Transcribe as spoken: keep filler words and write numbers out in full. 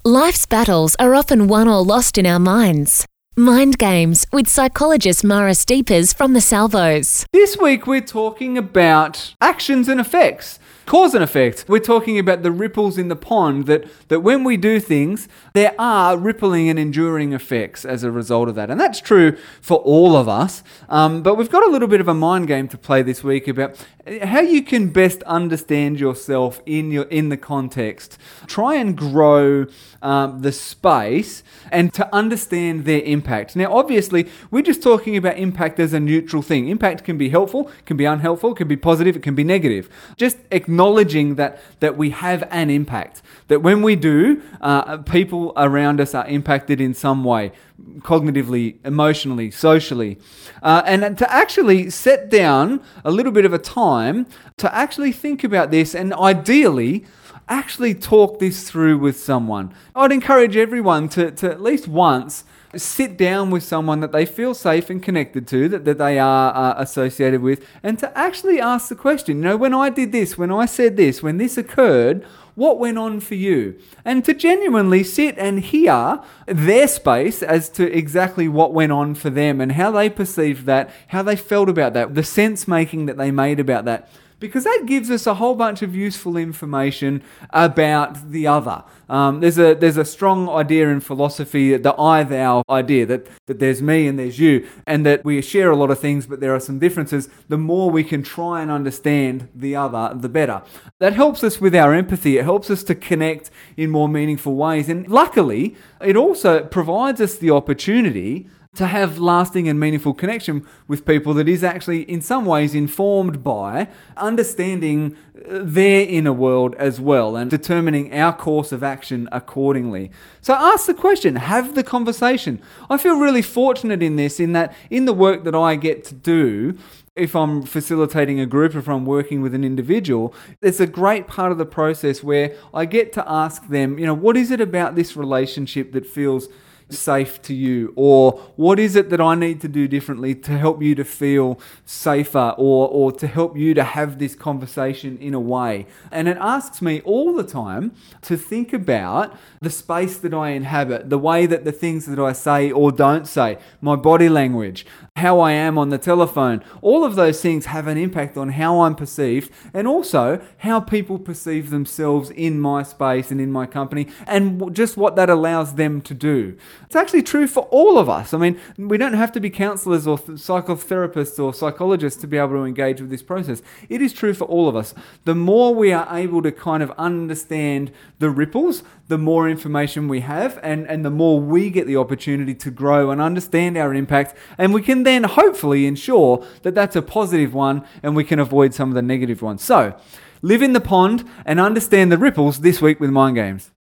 Life's battles are often won or lost in our minds. Mind Games with psychologist Mara Steepers from the Salvos. This week we're talking about actions and effects. Cause and effect. We're talking about the ripples in the pond, that, that when we do things, there are rippling and enduring effects as a result of that. And that's true for all of us. Um, but we've got a little bit of a mind game to play this week about how you can best understand yourself in your in the context. Try and grow um, the space and to understand their impact. Now, obviously, we're just talking about impact as a neutral thing. Impact can be helpful, can be unhelpful, can be positive, it can be negative. Just acknowledging that that we have an impact. That when we do, uh, people around us are impacted in some way, cognitively, emotionally, socially. Uh, and to actually set down a little bit of a time to actually think about this and ideally actually talk this through with someone. I'd encourage everyone to, to at least once sit down with someone that they feel safe and connected to, that, that they are uh, associated with, and to actually ask the question, you know, when I did this, when I said this, when this occurred, what went on for you? And to genuinely sit and hear their space as to exactly what went on for them and how they perceived that, how they felt about that, the sense making that they made about that. Because that gives us a whole bunch of useful information about the other. Um, there's a there's a strong idea in philosophy, the I-thou idea, that, that there's me and there's you, and that we share a lot of things, but there are some differences. The more we can try and understand the other, the better. That helps us with our empathy. It helps us to connect in more meaningful ways. And luckily, it also provides us the opportunity to have lasting and meaningful connection with people that is actually in some ways informed by understanding their inner world as well and determining our course of action accordingly. So ask the question, have the conversation. I feel really fortunate in this, in that in the work that I get to do, if I'm facilitating a group, if I'm working with an individual, it's a great part of the process where I get to ask them, you know, what is it about this relationship that feels safe to you, or what is it that I need to do differently to help you to feel safer, or or to help you to have this conversation in a way. And it asks me all the time to think about the space that I inhabit, the way that the things that I say or don't say, my body language, how I am on the telephone. All of those things have an impact on how I'm perceived, and also how people perceive themselves in my space and in my company, and just what that allows them to do. It's actually true for all of us. I mean, we don't have to be counselors or psychotherapists or psychologists to be able to engage with this process. It is true for all of us. The more we are able to kind of understand the ripples, the more information we have, and, and the more we get the opportunity to grow and understand our impact, and we can then hopefully ensure that that's a positive one and we can avoid some of the negative ones. So, live in the pond and understand the ripples this week with Mind Games.